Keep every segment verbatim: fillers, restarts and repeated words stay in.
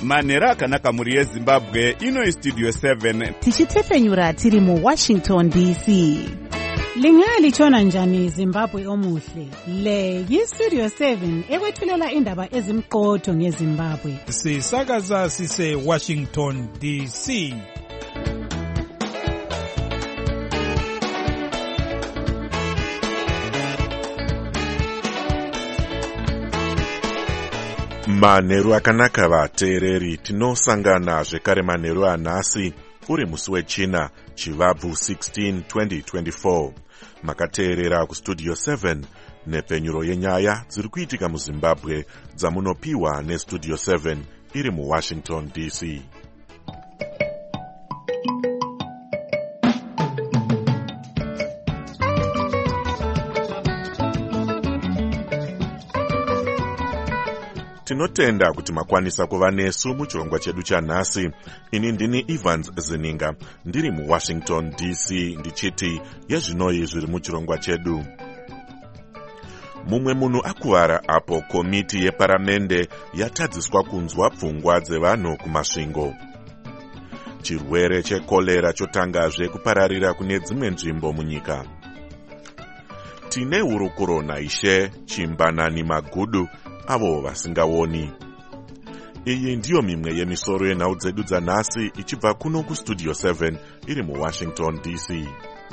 Manheru akanaka muri yeZimbabwe, ino Studio seven. Tichitefenyura tiri mu Washington D C. Lingalitshona njani Zimbabwe omuhle? Le yiStudio seven ekwethulela indaba ezimqotho ngeZimbabwe. Sisakaza sise Washington D C. Manheru akanaka vateereri, tinosangana zvekare manheru anhasi uri musi wechina chivabvu sixteen twenty twenty-four. Makateerera kuStudio seven nepenyuro yenyaya dziri kuitika muZimbabwe dzamunopiwa neStudio seven iri muWashington D C. Tinotenda kuti makwanisa kuva nesu muchirongwa chedu chanhasi. Ini ndini Evans Zininga, ndiri muWashington D C, ndichiti yezvinoi zviri muchirongwa chedu. Mumwe munhu akuvara apo komiti yeparamende yatadziswa kunzwa pfungwa dzevanhu kumasvingo. Chirwere chekolera chotangazve kupararira kune dzimwe nzvimbo munyika. Tine hurukuro naIshe Chimbanani Magudu, avo vasingaoni. Iyi ndiyo mimwe yemisoro yenhau dzedu dzanhasi ichibva kuno kuStudio seven iri muWashington D C.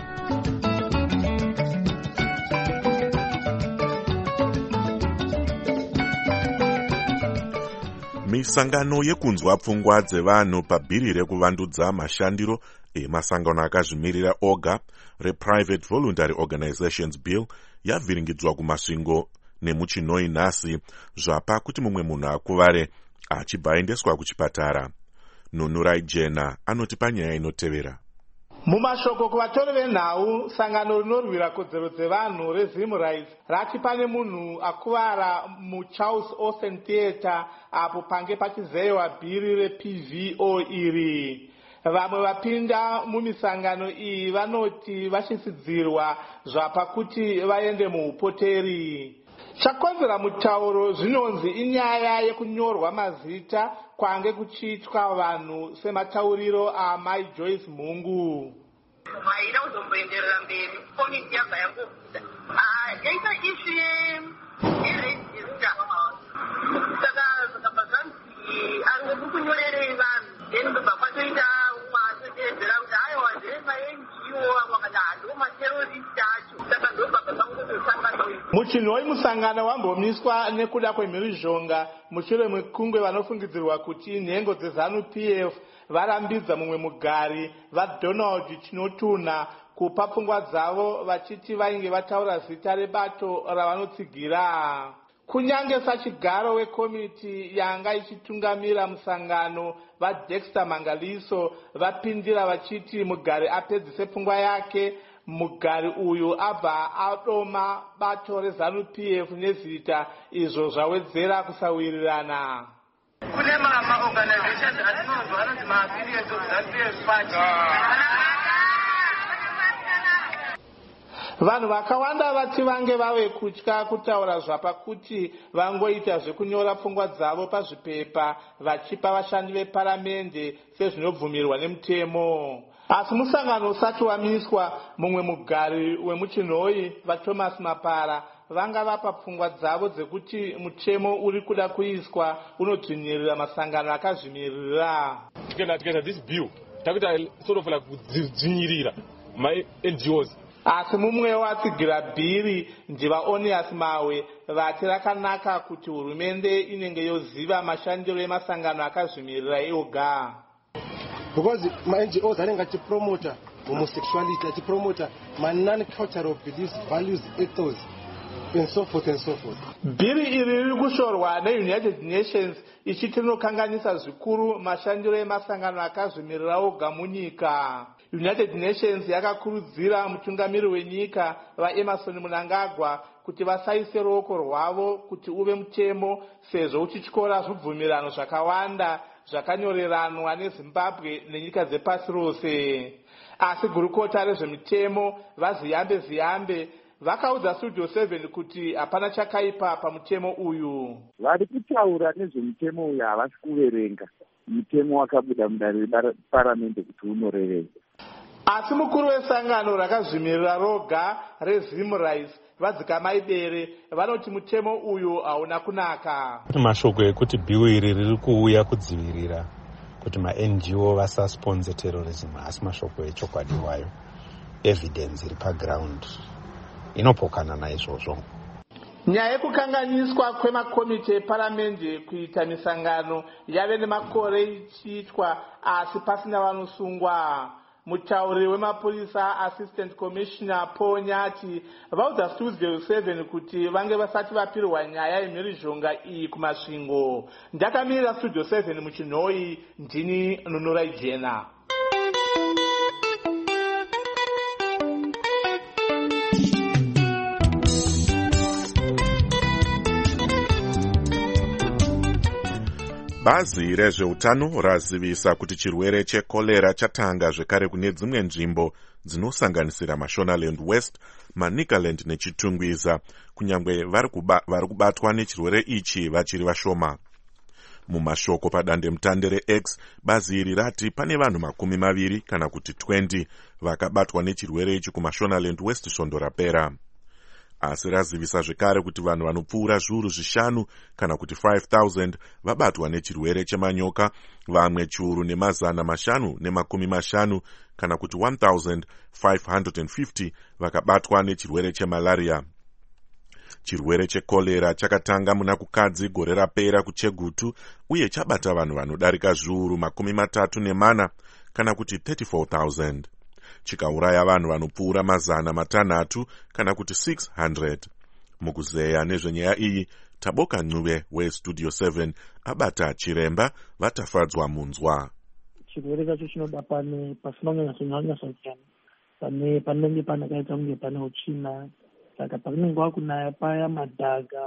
Misangano yekunzwa pfungwa dzevanhu pabhiri rekuvandudza mashandiro emasangano akazvimirira oga rePrivate Voluntary Organizations Bill yavhiringidzwa kumasvingo nemuchinoi nhasi, zvapa kuti mumwe munhu akuvare achibva aendeswa kuchipatara. Nunurai Jena anoti panyaya inotevera. Mumashoko kuvatori venhau, sangano rinorwira kodzero dzevanhu reZim Rights rati pane munhu akuvara muCharles Austin Theatre apo pange pachizeyiwa bhiri reP V O iri. Vamwe vapinda mumisangano iyi vanoti vachisidzirwa zvapa kuti vaende muupoteri. Chakonzera mutauro zvinonzi inyaya yekunyorwa mazita kwange kuchiitwa vanhu sematauriro aMai Joyce Mhungu. Vaida kuzomboenderera mberi komiti yabva yangobuda yaita ishu yerejista saka sakabva zvanzi ari kunyorerei vanhu then ndobva kwatoita umwe asotedzera kuti aiwa ndiri maNGO amwe akati hando materorist acho saka ndobva pazvangotosangana. Muchinhoi musangano wambomiswa nekuda kwemhirizhonga mushure mekungwe vanofungidzirwa kuti nhengo dzeZANU P F varambidza mumwe mugari vaDonald Chinotunha kupa pfungwa dzavo vachiti vainge vataura zita rebato ravanotsigira. Kunyange sachigaro wekomiti yanga ichitungamira musangano vaDexter Mangaliso vapindira vachiti mugari apedzise pfungwa yake. Mugari uyu abva adoma bato reZANU P F nezita izvo zvawedzera kusawirirana. Kune mama organizations atinonzwa anonzi ma-affiliates of ZANU P F party. Vanhu vakawanda vati vange vave kutya kutaura zvapa kuti vangoita zvekunyora pfungwa dzavo pazvipepa vachipa vashandi veparamende sezvinobvumirwa nemutemo. Asi musangano usati wamiswa, mumwe mugari wemuchinhoi vaThomas Mapara vanga vapa pfungwa dzavo dzekuti mutemo uri kuda kuiswa unodzvinyirira masangano akazvimirira. Tikenda tikenda this bill takuita sort of like kudzvinyirira ma-N G Os. Asi mumwe watsigira bhiri ndivaOnias Mawe vati rakanaka kuti hurumende inenge yoziva mashandiro emasangano akazvimirira ioga. Because my N G Os are going to promote homosexuality, to promote my non-cultural beliefs, values, ethos, and so forth and so forth. Bhiri iri riri kushorwa neUnited Nations ichiti rinokanganisa zvikuru mashandiro emasangano akazvimirira oga munyika. United Nations yakakurudzira mutungamiri wenyika vaEmerson Mnangagwa kuti vasaise ruoko rwavo kuti uve mutemo sezvo uchityora zvibvumirano zvakawanda zvakanyoreranwa neZimbabwe nenyika dzepasi rose. Asi gurukota rezvemitemo vaZiyambe Ziyambe vakaudza studio seven kuti hapana chakaipa pamutemo uyu. Vari kutaura nezvemutemo uyu havasi kuverenga mutemo wakabuda mudare reparamende kuti unorevera. Asi mukuru wesangano rakazvimirira roga reZimrais Vadzikamai Bere vanoti mutemo uyu hauna kunaka. Mashoko ekuti bhiu iri riri kuuya kudzivirira kuti ma-N G O vasasponse terrorism, asi mashoko echokwadi wayo. Evidence iri paground inopokana naizvozvo. Nyaya yekukanganiswa kwemakomiti eparamende kuita misangano yave nemakore ichiitwa asi pasina vanosungwa. Mutauri wemapurisa Assistant Commissioner Paul Nyati vaudza Studio seven kuti vange vasati vapirwa nyaya yemhirizhonga iyi kumasvingo. Ndakamirira Studio seven muchinhoi, ndini Nunurai Jena. Bazi rezveutano razivisa kuti chirwere chekolera chatanga zvekare kune dzimwe nzvimbo dzinosanganisira Mashonaland West, Manicaland neChitungwiza, kunyangwe vari kubatwa nechirwere ichi vachiri vashoma. Mumashoko padandemutande reX, bazi iri rati pane vanhu makumi maviri kana kuti twenty vakabatwa nechirwere ichi kuMashonaland West svondo rapera. Asi razivisa zvekare kuti vanhu vanopfuura zviuru zvishanu kana kuti five thousand vabatwa nechirwere chemanyoka, vamwe chiuru nemazana mashanu nemakumi mashanu kana kuti one thousand five hundred fifty vakabatwa nechirwere chemalaria. Chirwere chekolera chakatanga muna kukadzi gore rapera kuChegutu uye chabata vanhu vanodarika zviuru makumi matatu nemana kana kuti thirty-four thousand. Chikauraya vanhu vanopfuura mazana matanhatu kana kuti six hundred. Mukuzeya nezvenyaya iyi, Taboka Ncube weStudio seven abata chiremba vatafadzwa munzwa. Chirwere chacho chinoda pane pasina kunyanya sojana. Pane panenge panakaita kunge pane utsvina. Saka pakunenge kunaya paya madhaga,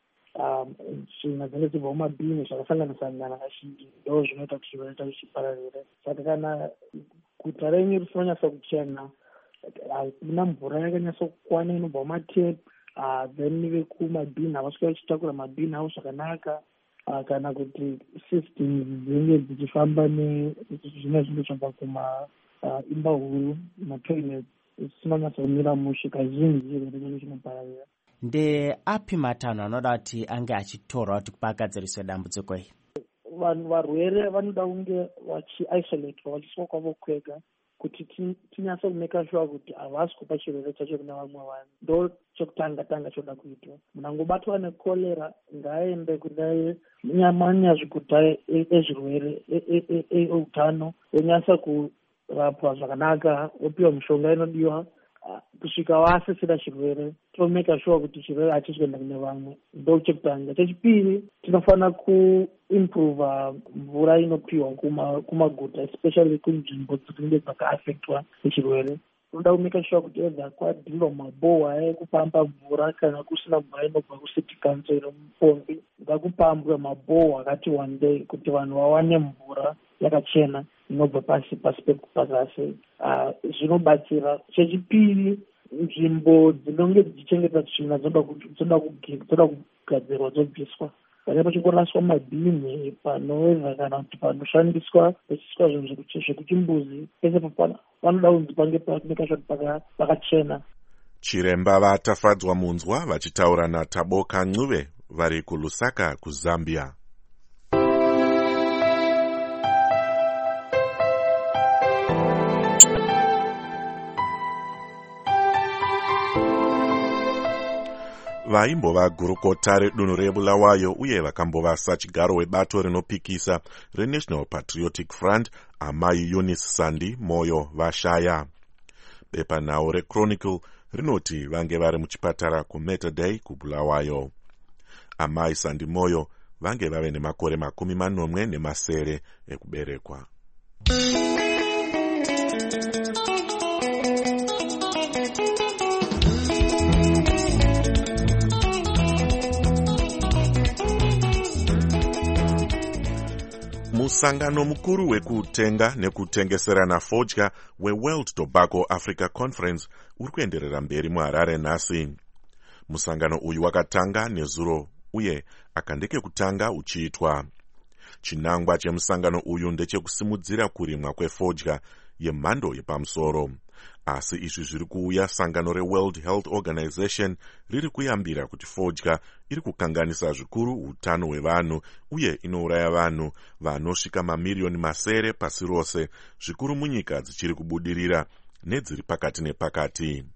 um tsvina dzinenge dzibva mumabhini zvakasangana sangana kazhinji ndo zvinoita kuti chirwere chacho chipararire. Saka kana guta renyu risonyasa kuchena, hakuna mvura yakanyasa kukwana inobva mumatepi, then vekumabhini havasvika vachitakura mabhini avo zvakanaka, kana kuti systems dzinenge dzichifamba nezvimwe zvinhu zvabva kumaimba huru, matoilet, zvinonyasa kumira mushe, kazhinji chirwere chinopararira. Ndeapi matanho anoda kuti ange achitorwa kuti pagadziriswe dambudziko iri? Vanhu varwere vanoda kunge vachiisolatwa vachiswa kwavo kwega kuti tinyasa kumeka sure kuti havasi kupa chirwere chacho kune vamwe vanhu. Ndo chokutanga tanga choda kuitwa. Munangobatwa nekolera ngaaende kune manyazvikuta ezvirwere eutano onyasa kurapwa zvakanaka, opiwa mishonga inodiwa kusvika wasisira chirwere, tomeka sure kuti chirwere hachizoenda kune vamwe. Ndo chekutanga. Chechipiri, tinofana kuimprove mvura inopiwa kumaguta, especially kunzvimbo dzinenge dzakaafektwa nechirwere. Toda kumeka sure kuti edza kwadhirwa mabohwa ekupamba mvura kana kusina mvura inobva kucity council mupombi, ngakupambwe mabohwa akati wandei kuti vanhu vawane mvura yakachena inobva pasi pasi pekupazasi. Zvinobatsira. Chechipiri, nzvimbo dzinonge dzichengeta tsvina dzoda kugadzirwa dzobviswa. Pane pachingoraswa mabhini panoveza kana kuti panoshandiswa pachiswa zvinhu zvekuchimbuzi, pese panoda kunzi pange paoneka kuti pakachena. Chiremba vatafadzwa munzwa vachitaura naTaboka Ncube vari kuLusaka kuZambia. Vaimbova gurukota redunhu reBulawayo uye vakambovasa chigaro webato rinopikisa reNational Patriotic Front Amai Eunice Sandi Moyo vashaya. Bepanhau reChronicle rinoti vange vari muchipatara kuMetaday kuBulawayo. Amai Sandi Moyo vange vave nemakore makumi manomwe nemasere ekuberekwa. Musangano mukuru wekutenga nekutengeserana fodya weWorld Tobacco Africa Conference uri kuenderera mberi muHarare nhasi. Musangano uyu wakatanga nezuro uye akandike kutanga uchiitwa. Chinangwa chemusangano uyu ndechekusimudzira kurimwa kwefodya yemhando yepamusoro. Asi izvi zviri kuuya sangano reWorld Health Organization riri kuyambira kuti fodya iri kukanganisa zvikuru utano hwevanhu uye inouraya vanhu vanosvika mamiliyoni masere pasi rose, zvikuru munyika dzichiri kubudirira nedziri pakati nepakati.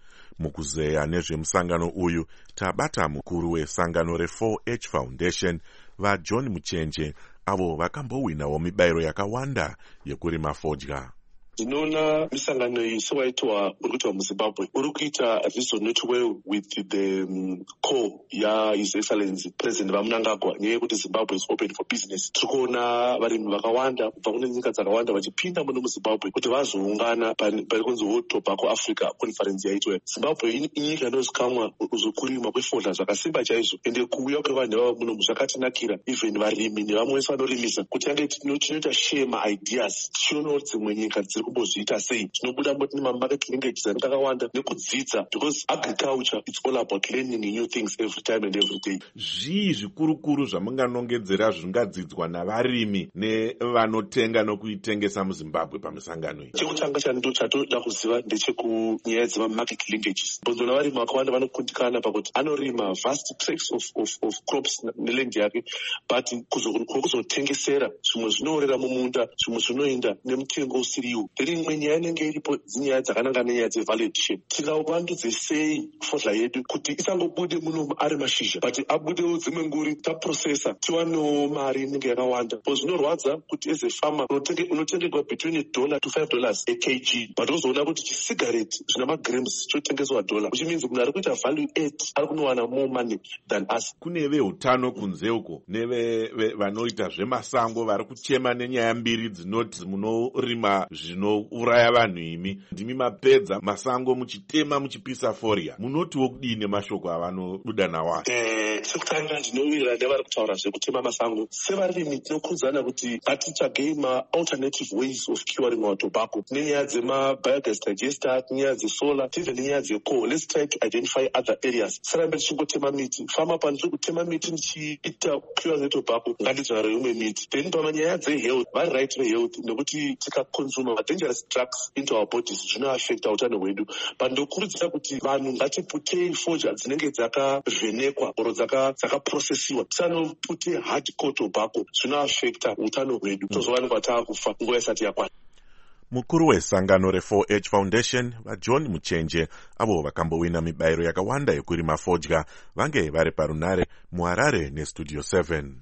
Mukuzeya nezvemusangano uyu tabata mukuru wesangano re four H Foundation vaJohn Muchenje, avo vakambowinawo mibayiro yakawanda yekurima fodya. Ndinoona misangano iyi sewaitwa uri kuitwa muZimbabwe uri kuita resonate well with the um, call ya His Excellency President Mnangagwa nyaya yekuti Zimbabwe is open for business. Tiri kuona varimi vakawanda kubva kune nyika dzakawanda vachipinda muno muZimbabwe kuti vazoungana pari kunzi World Tobacco Africa Conference yaitwa. Zimbabwe inyika inozikamwa kuzokurima kwefodya zvakasimba chaizvo, ende kuuya kwevanhu vava muno zvakatinakira, even varimi nevamwe vese vanorimisa kuti yange tinoita share maideas tichionawo dzimwe nyika dziri kumbozviita sei, tinobuda mboti nemamarket linkages akawanda nekudzidza, because agriculture it's all about learning new things every time and every day. Zvii zvikurukuru zvamunganongedzera zvingadzidzwa navarimi nevanotenga nokuitengesa muZimbabwe pamisangano iyi? Chekutanga chando chatoda kuziva ndechekunyaya dzemamarket linkages. Bonzo navarimi vakawanda vanokundikana pakuti anorima vast tracts of, of, of crops neland yake, but kuzotengesera zvimwe zvinoorera mumunda, zvimwe zvinoenda nemutengo usiriwo. Tiri imwe nyaya inenge iripo dzinyaya dzakananga nenyaya dzevalue addition. Tingavandudze sei fodya yedu kuti isangobude muno ari mashizha, but abudewo dzimwe nguri taprocessa tiwanewo mari inenge yakawanda. Po zvinorwadza kuti as a farmer unotengerwa between a dollar to five dollars a kg, but uzoona kuti chisigareti zvina magrams chotengeswa dollar, which means munhu ari kuita value add ari kunowana more money than us. Kune veutano kunze uko neve vanoita zvemasango vari kuchema nenyaya mbiri dzinoti munorima zvinouraya vanhu imi, ndimi mapedza masango muchitema muchipisa foria. Munotiwo kudii nemashoko avanobuda nawo? Eh, sekutanga ndinowira nevari kutaura zvekutema masango. Sevarimi tinokurudzana kuti ngatichage ma-alternative ways of curing our tobacco. Nenyaya dzema-biogas digester, nenyaya dzesolar, tive nenyaya dzecoal. Let's try to identify other areas. Sarambe tichingotema miti. Fama pano tiri kutema miti ndichiita curezetobacco, ngatidzvare imwe miti. Then pamanyaya dzehealth, vari right vehealth, nekuti tikakonsuma dangerous drugs into our bodies zvinoaffecta utano hwedu. But ndokurudzira kuti vanhu ngatiputei fodya dzinenge dzakavhenekwa oro dzakaprocessiwa, tisanopute hardcore tobacco zvinoaffecta utano hwedu, tozowanikwa taakufa nguva isati yakwana. Mukuru wesangano re four H Foundation vaJohn Muchenje, avo vakambowina mibayiro yakawanda yekurima fodya, vange vari parunare muHarare neStudio seven.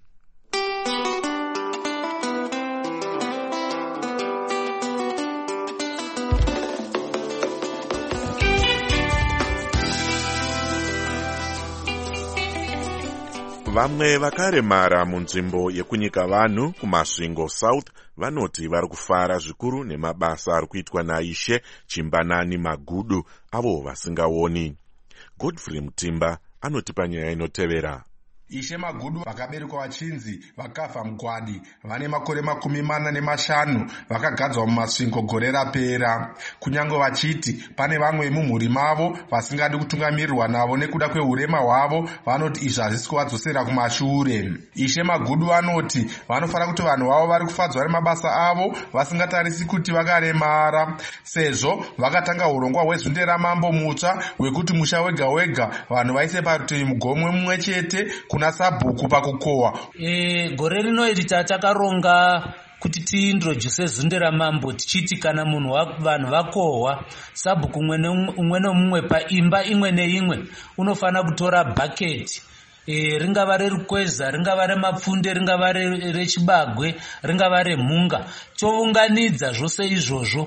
Vamwe vakaremara munzvimbo yekunyika vanhu kumasvingo South vanoti vari kufara zvikuru nemabasa ari kuitwa naIshe Chimbanani Magudu, avo vasingaoni. Godfrey Mutimba anotipa nyaya inotevera. Ishe Magudu vakaberekwa vachinzi vakafa mugwadi vane makore makumi mana nemashanu vakagadzwa mumasvingo gore rapera, kunyange vachiti pane vamwe mumhuri mavo vasingadi kutungamirirwa navo nekuda kweurema hwavo, vanoti izvi hazvisi kuvadzosera kumashure. Ishe Magudu anoti vanofara kuti vanhu vavo vari kufadzwa nemabasa avo vasingatarisi kuti vakaremara, sezvo vakatanga urongwa hwezunderamambo mutsva hwekuti musha wega wega vanhu vaise parutivi mugomwe mumwe chete kuna sabhuku pakukohwa. E, gore rino iri takaronga kuti tiintroduce zunderamambo tichiti kana munhu vanhu vakohwa sabhuku umwe nomumwe paimba imwe neimwe unofana kutora bhaketi, e, ringava rerukweza, ringava remapfunde, ringava rechibagwe, ringava remhunga, chounganidza zvose izvozvo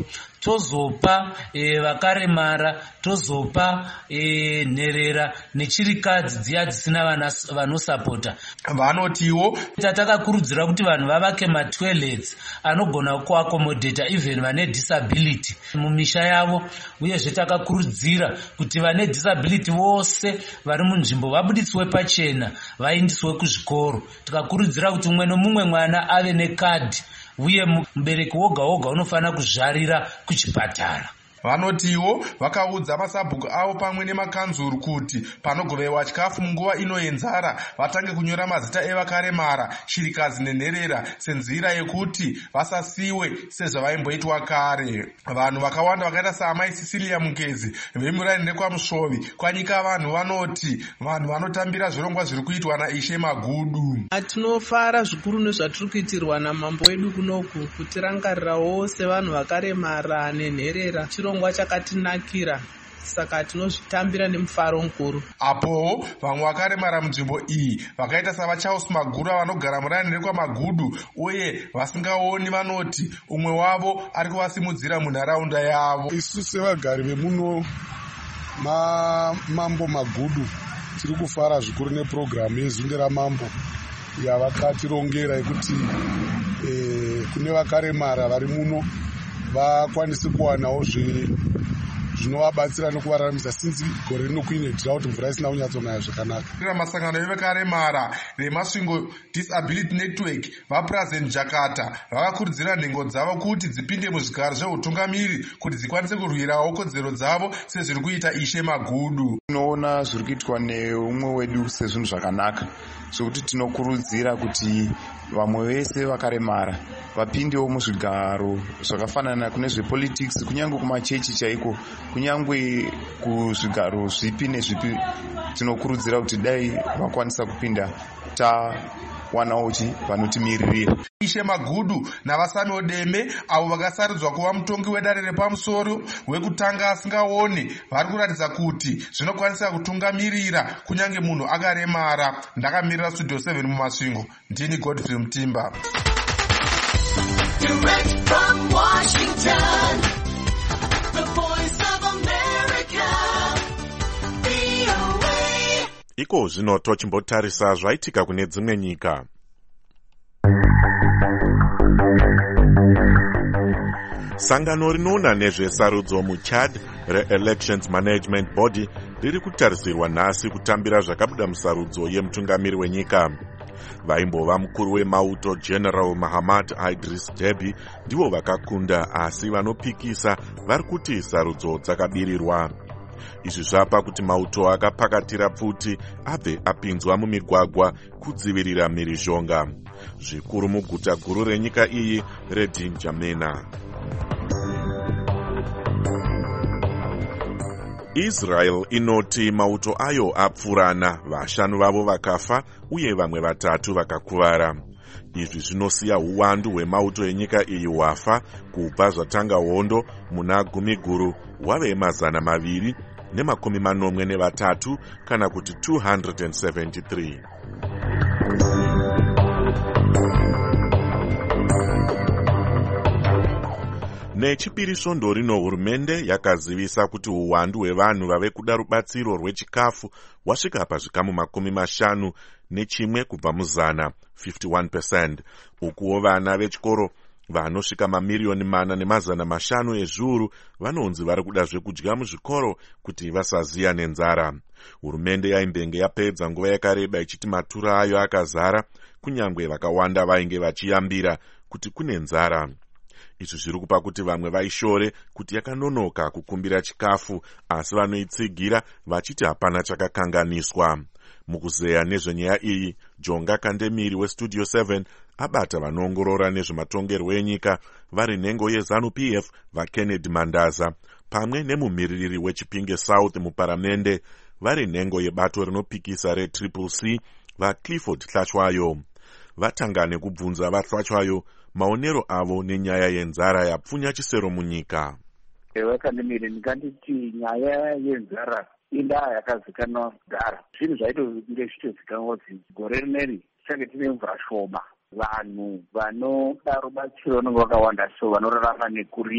tozopa e, vakaremara, tozopa e, nherera nechirikadzi dziya dzisina vanosapota. Vanotiwo takakurudzira kuti vanhu vavake matoilets anogona kuakomodheta even vane disability mumisha yavo, uyezve takakurudzira kuti vane disability vose vari munzvimbo vabuditswe pachena vaindiswe kuzvikoro. Tikakurudzira kuti mumwe nomumwe mwana ave nekadhi, uye mubereki woga woga unofanira kuzvarira kuchipatara. Vanotiwo vakaudza masabhuku avo pamwe nemakanzuru kuti panogoverwa chikafu munguva ino yenzara vatange kunyora mazita evakaremara, shirikadzi nenherera senzira yekuti vasasiwe sezvavaimboitwa kare. Vanhu vakawanda vakaita saamai Cecilia Mungezi vemuraini nekwamusvovi kwanyika vanhu vanoti vanhu vanotambira zvirongwa zviri kuitwa naIshe Magudu. Tinofara zvikuru nezvatiri kuitirwa namambo wedu kunoku, kutirangarirawo sevanhu vakaremara nenherera. Chirongwa chakatinakira, saka tinozvitambira nemufaro mukuru. Apo vamwe vakaremara munzvimbo iyi vakaita savaCharles Magura vanogara muraini rekwaMagudu uye vasingaoni vanoti umwe wavo ari kuvasimudzira munharaunda yavo. Isu sevagari vemuno Mambo Magudu tiri kufara zvikuru nepurogiramu yezunde ramambo yavakatirongera yekuti e, kune vakaremara vari muno vakwanise kuwanawo zvinovabatsira nekuvararamisa sinzi gore rino kuine drought, mvura isina kunyatsonaya zvakanaka. Masangano evakaremara vemasvingo Disability Network vaPresident Jakarta vakakurudzira nhengo dzavo kuti dzipinde muzvigaro zveutungamiri kuti dzikwanise kurwirawo kodzero dzavo sezviri kuita Ishe Magudu. Tinoona zviri kuitwa neumwe wedu sezvinhu zvakanaka, zvokuti tinokurudzira kuti vamwe vese vakaremara vapindewo muzvigaro zvakafanana kune zvepolitics, kunyange kumachechi chaiko, kunyange kuzvigaro zvipi nezvipi. Tinokurudzira kuti dai vakwanisa kupinda tawanawo vanotimirira. Ishe Magudu navaSamuel Deme avo vakasarudzwa kuva mutongi wedare repamusoro wekutanga asingaoni vari kuratidza kuti zvinokwanisa kutungamirira kunyange munhu akaremara. Ndakamirira Studio seven mumasvingo, ndini Godfrey Mutimba. Direct from Washington, the voice of America, V O A. Iko zvino tochimbotarisa zvaitika kune dzimwe nyika. Sangano rinoona nezvesarudzo muChad reElections Management Body riri kutarisirwa nhasi kutambira zvakabuda musarudzo yemutungamiri wenyika. Vaimbova mukuru wemauto General Mahamat Idris Deby ndivo vakakunda, asi vanopikisa vari kuti sarudzo dzakabirirwa. Izvi zvapa kuti mauto akapakatira pfuti abve apinzwa mumigwagwa kudzivirira mhirizhonga, zvikuru muguta guru renyika iyi reDinjamena. Israel inoti mauto ayo apfurana, vashanu vavo vakafa uye vamwe vatatu vakakuvara. Izvi zvinosiya uwandu hwemauto enyika iyi hwafa kubva zvatanga hondo muna gumi guru wave mazana maviri nemakumi manomwe nevatatu kana kuti two hundred seventy-three. Nechipiri svondo rino hurumende yakazivisa kuti uwandu hwevanhu vave kuda rubatsiro rwechikafu wasvika pazvikamu makumi mashanu nechimwe kubva muzana fifty-one percent. Ukuwo vana vechikoro vanosvika mamiliyoni mana nemazana mashanu ezviuru vanonzi vari kuda zvekudya muzvikoro kuti vasaziya nenzara. Hurumende yaimbenge yapedza nguva yakareba ichiti matura ayo akazara, kunyange vakawanda vainge vachiyambira kuti kune nzara. Izvi zviri kupa kuti vamwe vaishore kuti yakanonoka kukumbira chikafu, asi vanoitsigira vachiti hapana chakakanganiswa. Mukuzeya nezvenyaya iyi, Jonga Kandemiri weStudio seven abata vanoongorora nezvematongerwo enyika vari nhengo yeZanu-P F vaKennedy Mandaza pamwe nemumiririri weChipinge South muparamende vari nhengo yebato rinopikisa reTriple C vaClifford Hlachwayo. Vatanga nekubvunza vaHlachwayo maonero avo nenyaya yenzara yapfunya chisero munyika. Ewe Kandemiri, ndinganditi nyaya yenzara indaa yakazikanwa kudhara. Zvinhu zvaitonge zvitozikanwa kuti gore rineri tichange tine mvura shoma. Vanhu vanoda rubatsiro vanenge vakawanda, so vanorarama nekurima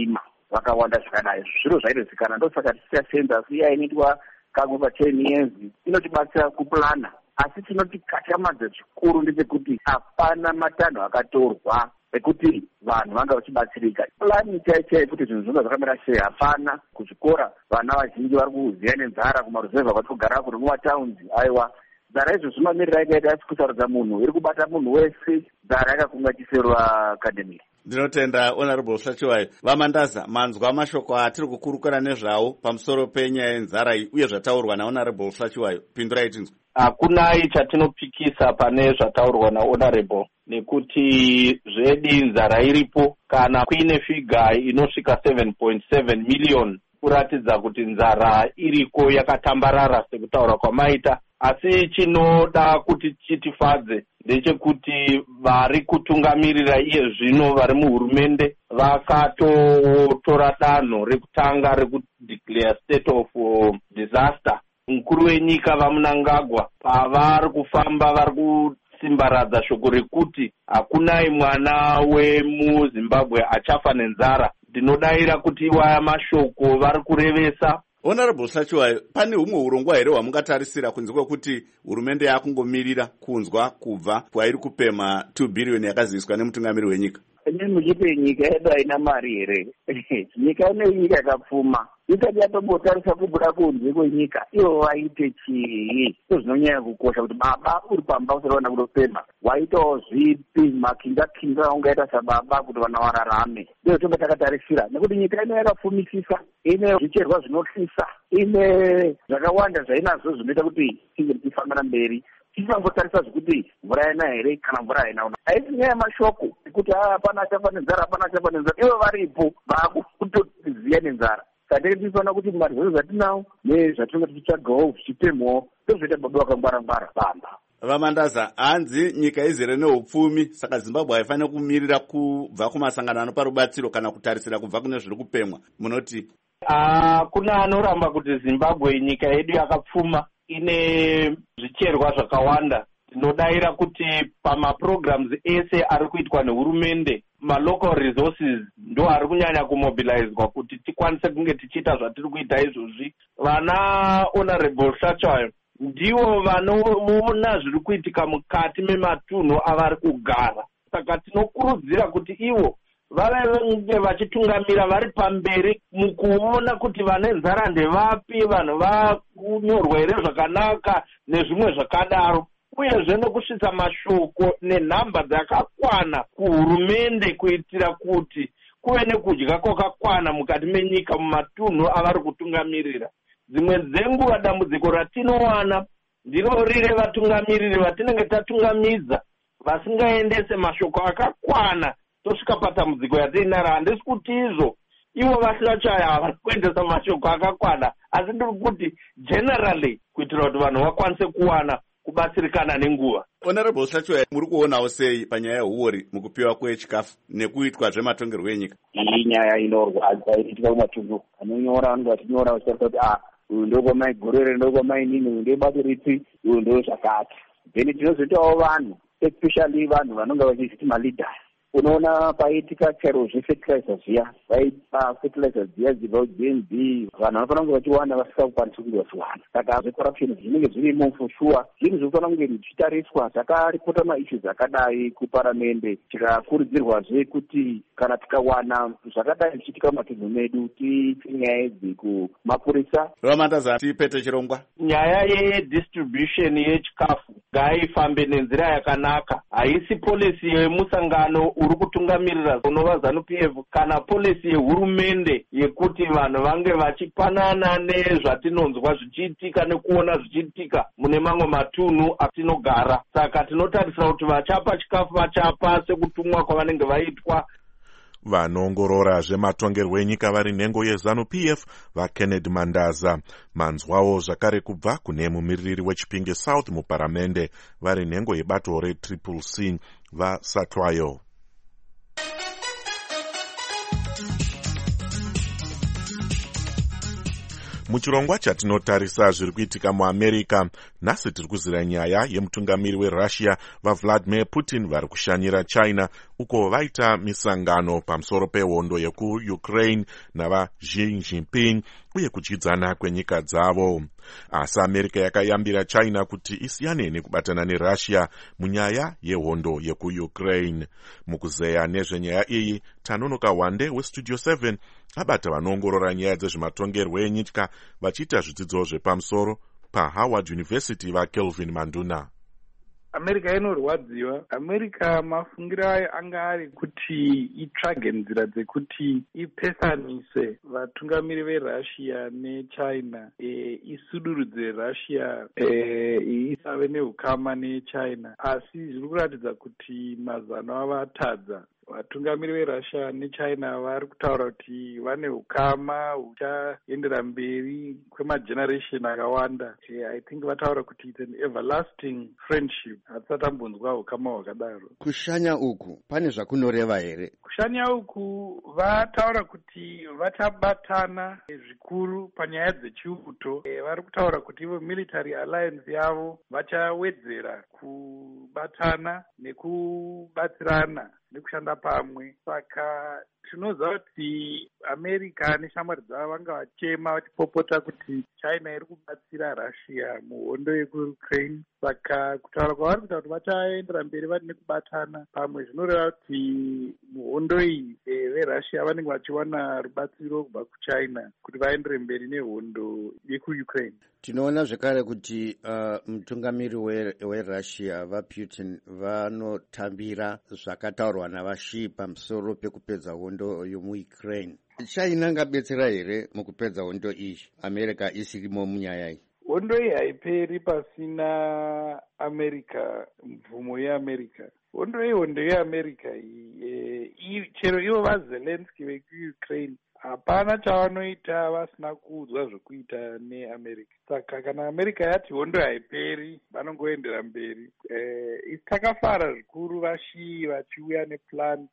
vakawanda zvakadai. Zviro zvaitozikana, ndosaka tisina census iya inoitwa kamwe pa-ten years inotibatsira kuplana, asi tinotikatyamadza zvikuru ndechekuti hapana matanho akatorwa ekuti vanhu vanga vachibatsirika. Plani chaichai kuti zvinhu zvonga zvakamira sei hapana. Kuzvikora vana vazhinji vari kuziya nenzara, kumaruzevha kwatinogara kuti mumataundi. Aiwa, nzara izvo zvinomirira ikaita asi kusarudza munhu, iri kubata munhu wese, nzara yakakungachiserwa akademiki. Ndinotenda Honorable Hlachiwayo. Vamandaza, manzwa mashoko atiri kukurukura nezvawo pamusoro penyaya yenzara iyi uye zvataurwa naHonorable Hlachiwayo. Pindurai tinzwe. Hakunai chatinopikisa pane zvataurwa naHonorable, nekuti zvedi nzara iripo kana kuine figa inosvika seven point seven million kuratidza kuti nzara iriko yakatambarara sekutaura kwamaita. Asi chinoda kuti chitifadze ndechekuti vari kutungamirira iye zvino vari muhurumende vakatotora danho rekutanga rekudeclare state of disaster. Mukuru wenyika vaMnangagwa pavari kufamba vari kusimbaradza shoko rekuti hakunai mwana wemuZimbabwe achafa nenzara. Ndinodaira kuti iwaya mashoko vari kurevesa. Honorable Hlachiwayo, pane humwe urongwa here hwamungatarisira kunze kwekuti hurumende yakungomirira kunzwa kubva kwairi kupema two billion yakaziviswa nemutungamiri wenyika? Ine muchipe nyika yedu haina mari here? Nyika ine nyika yakapfuma. Isati yatombotarisa kubuda kunze kwenyika, ivo vaite chii? Izvo zvinonyanya kukosha kuti baba uri pamba usaraona kutopema. Waitawo zvipi makinga kinga ungaita sababa kuti vana vararame? Ndizvo tonga takatarisira. Nekuti nyika ino yakapfumisisa, ine zvicherwa zvinotyisa, ine zvakawanda zvainazvo zvinoita kuti tinge tichifambira mberi. Tisangotarisa zvekuti mvura haina here kana mvura haina. Haisi nyaya yamashoko ekuti hapana achafa nenzara, hapana achafa nenzara. Ivo varipo vakutoziya nenzara. Saka tifana kuti mari zvedu zvatinawo nezvatinenge tichitsvagawo zvichipemwawo ndozvoita baba vakangwara-ngwara pamba. Vamandaza, hanzi nyika izere neupfumi, saka Zimbabwe haifanira kumirira kubva kumasangano anopa rubatsiro kana kutarisira kubva kune zviri kupemwa. Munoti? Hakuna anoramba kuti Zimbabwe nyika yedu yakapfuma, ine zvicherwa zvakawanda. Tinodaira kuti pamaprograms ese ari kuitwa nehurumende, malocal resources ndo ari kunyanya kumobilizwa kuti tikwanise kunge tichiita zvatiri kuita izvozvi. Vana Honorable Hlachiwayo ndivo vanoona zviri kuitika mukati mematunhu avari kugara. Saka tinokurudzira kuti ivo vave vachitungamira vari pamberi mukuona kuti vane nzara ndevapi, vanhu vakunyorwa here zvakanaka nezvimwe zvakadaro. Uyezve nokusvitsa mashoko nenhamba dzakakwana kuhurumende kuitira kuti kuve nekudya kwakakwana mukati menyika mumatunhu avari kutungamirira. Dzimwe dzenguva dambudziko ratinowana ndiro rire vatungamiriri vatinenge tatungamidza vasingaendese mashoko akakwana tosvika patambudziko yatiinaro. Handisi kuti izvo ivo vaShlachiwayo havari kuendesa mashoko akakwana, asi ndiri kuti generally kuitira kuti vanhu vakwanise kuwana kubatsirikana nenguva. Honorable Hlachiwayo, muri kuonawo sei panyaya yehuori mukupiwa kwechikafu nekuitwa zvematongerwo enyika? Iyi nyaya inorwadza iriitika kumatunhu. Anonyora vanenge vachinyora vachitaura kuti ah, uyu ndokwamai gorere, ndokwamai nini, uyu ndebato ripi, uyu ndo zvakati. Then tinozoitawo vanhu, especially vanhu vanonga vachizviti maleaders. Unoona paitika chero zvefertilizers zviya, vaipa fertilizers dziya dzibva kuG N B, vanhu vanofanira kunge vachiwana vasingakwanisi kunge vachiwana. Saka zvecorruption zvinenge zvirimo for sure. Zvinhu zvinofanira kunge zvichitariswa, zvakaripota maissues akadai kuparamende. Tikakurudzirwazve kuti kana tikawana zvakadai zvichiitika mumatunhu medu tiite nyaya idzi kumapurisa. Vamandaza, tipete chirongwa. Nyaya yedistribution yechikafu ngaifambe nenzira yakanaka. Haisi policy yemusangano uri kutungamirira unova ZANU-P F kana policy yehurumende yekuti vanhu vange vachipanana nezvatinonzwa zvichiitika nekuona zvichiitika mune mamwe matunhu atinogara. Saka tinotarisira kuti vachapa chikafu vachapa sekutumwa kwavanenge vaitwa. Vanoongorora zvematongerwo enyika vari nhengo yeZANU-P F vaKennedy Mandaza. Manzwawo zvakare kubva kune mumiriri weChipinge South muparamende vari nhengo yebato reTriple C vaSatwayo. Muchirongwa chatinotarisa zviri kuitika muamerica, nhasi tiri kuzira nyaya yemutungamiri werussia vaVladimir Putin vari kushanyira China uko vaita misangano pamusoro pehondo yekuukraine navaXi Jinping uye kudyidzana kwenyika dzavo. Asi America yakayambira China kuti isiyane nekubatana nerussia munyaya yehondo yekuukraine. Mukuzeya nezvenyaya iyi, Tanonoka Wande weStudio seven abata vanoongorora nyaya dzezvematongerwo enyika vachiita zvidzidzo zvepamusoro paHoward University vaKelvin Manduna. America inorwadziwa. America mafungiro ayo anga ari kuti itsvage nzira dzekuti ipesanise vatungamiri veRussia neChina, e, isudurudze Russia e, isave neukama neChina, asi zviri kuratidza kuti mazano avatadza. Vatungamiri veRussia neChina vari kutaura kuti vane ukama huchaendera mberi kwemageneration akawanda. I think vataura kuti it's an everlasting friendship. Hatisati tambonzwa ukama hwakadaro. Kushanya uku pane zvakunoreva here? Kushanya uku vataura kuti vachabatana zvikuru panyaya dzechiuto. E, vari kutaura kuti ivo military alliance yavo vachawedzera kubatana nekubatsirana nekushanda pamwe. Saka tinoziva kuti America neshamwari dzavo vanga vachema vachipopota kuti China iri kubatsira Russia muhondo yekuukraine. Saka kutaura kwavari kuita kuti vachaendera mberi vari nekubatana pamwe zvinoreva kuti muhondo iyi e, veRussia vanenge vachiwana rubatsiro kubva kuChina kuti vaendere mberi nehondo yekuukraine. Tinoona zvekare kuti uh, mutungamiri weRussia vaPutin vanotambira zvakataurwa navaShi pamusoro pekupedza hondo yomuukraine. China ingabetsera here mukupedza hondo iyi, America isirimo munyaya iyi? Hondo iyi haiperi pasina America, mvumo yeAmerica. Hondo iyi hondo yeAmerica iyi, e, chero ivo vaZelensky vekuukraine hapana chavanoita vasina kuudzwa zvokuita neAmerica. Saka kana America yati hondo haiperi, vanongoendera mberi. E, isi takafara zvikuru vaShi vachiuya neplan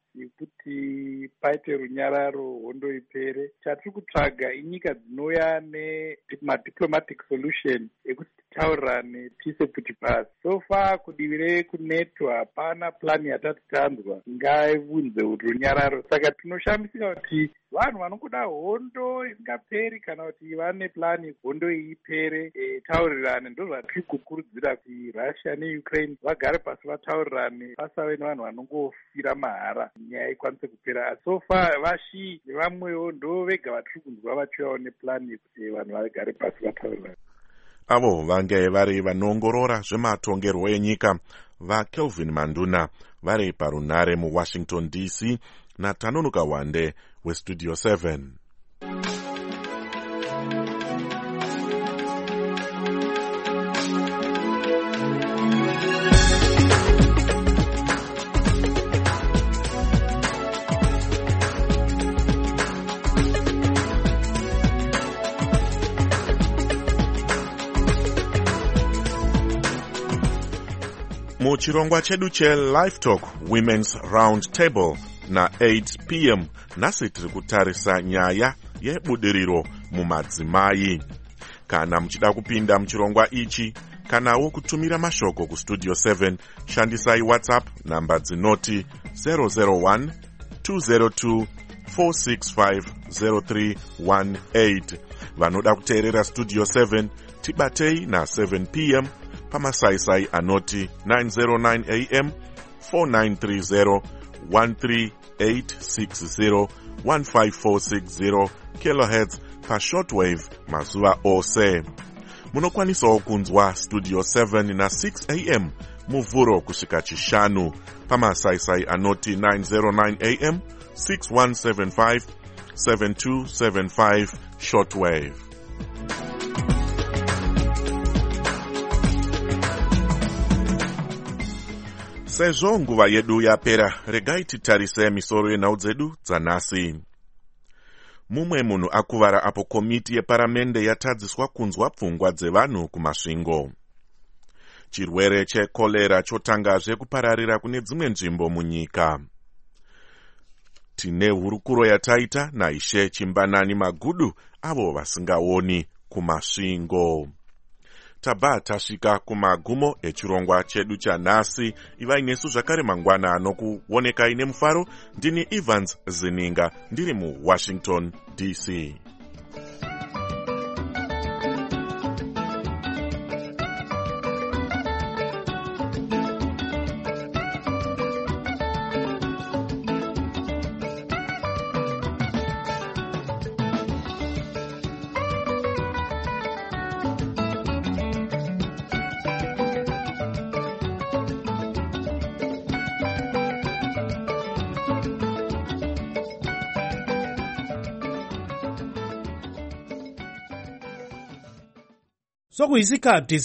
yekuti paite runyararo hondo ipere. Chatiri kutsvaga inyika dzinouya nemadiplomatic solution ekuti titaurirane tise kuti pasi. So far kudivi rekuNeto hapana plani yatati tanzwa ngaivunze runyararo. Saka tinoshamisika kuti vanhu vanokuda hondo isingaperi kana kuti vane plani hondo iyi ipere, e, taurirane. Ndo zvatiri kukurudzira kuti Russia neUkraine vagare pasi vataurirane, pasave nevanhu vanongofira mahara nyaya ikwanise kupera. So far vaShi nevamwewo ndo vega vatiri kunzwa vachiuyawo neplani yekuti vanhu vagare pasi vataurirane. Avo vange vari vanoongorora zvematongerwo enyika vaKelvin Manduna vari parunare muWashington D C naTanonoka Wande weStudio seven. Muchirongwa chedu cheLive Talk Women's Round Table na eight p m nhasi tiri kutarisa nyaya yebudiriro mumadzimai. Kana muchida kupinda muchirongwa ichi kanawo kutumira mashoko kuStudio seven, shandisai WhatsApp namba dzinoti zero zero one two zero two four six five zero three one eight. Vanoda kuteerera Studio seven tibatei na seven p m pamasaisai anoti nine oh nine a m four nine three zero one three eight six zero one five four six zero kilohertz pashortwave mazuva ose. Munokwanisawo kunzwa Studio seven na six a m muvhuro kusvika chishanu pamasaisai anoti nine oh nine a m six one seven five seven two seven five shortwave. Sezvo nguva yedu yapera, regai titarise misoro yenhau dzedu dzanhasi. Mumwe munhu akuvara apo komiti yeparamende yatadziswa kunzwa pfungwa dzevanhu kumasvingo. Chirwere chekolera chotangazve kupararira kune dzimwe nzvimbo munyika. Tine hurukuro yataita naIshe Chimbanani Magudu avo vasingaoni kumasvingo. Tabva tasvika kumagumo echirongwa chedu chanhasi. Ivai nesu zvakare mangwana anokuonekai nemufaro. Ndini Evans Zininga ndiri muWashington D C. Sokuyisikhathi